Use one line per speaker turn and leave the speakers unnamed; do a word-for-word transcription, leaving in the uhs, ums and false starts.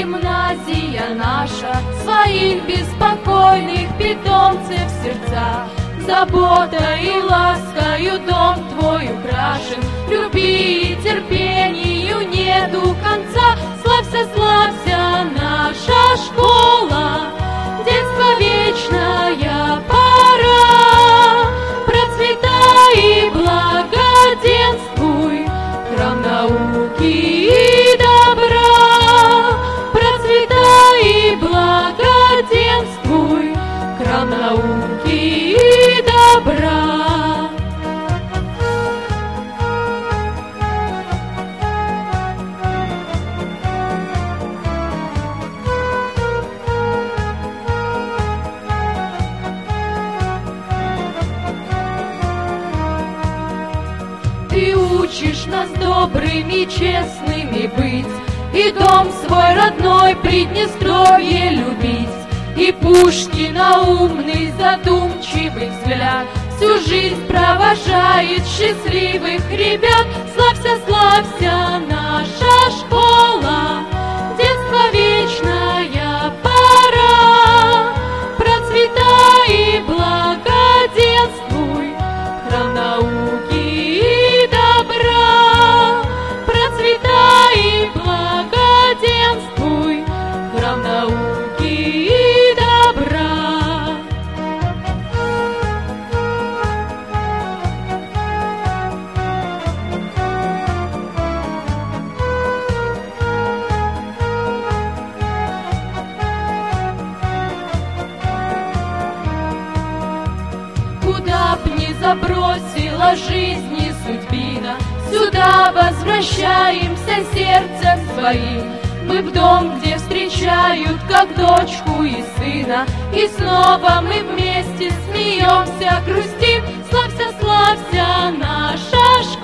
гимназия наша своих беспокойных питомцев сердца. Заботой и ласкою дом твой украшен, любви и терпению нету конца. Славься, славься, наша школа, детство вечная пора. Процветай и благоденствуй, храм науки и добра. Процветай и благоденствуй, храм науки и добра. Ты учишь нас добрыми, честными быть, и дом свой родной Приднестровье любить, и Пушкина умный, задумчивый взгляд всю жизнь провожает счастливых ребят. Славься, славься, наша школа, детство вечная пора. Процветай и благоденствуй, храм науки и добра. Процветай и благоденствуй, храм науки и добра. Куда б ни забросила жизнь и судьбина, сюда возвращаемся сердцем своим. Мы в дом, где встречают как дочку и сына, и снова мы вместе смеемся, грустим. Славься, славься, наша школа.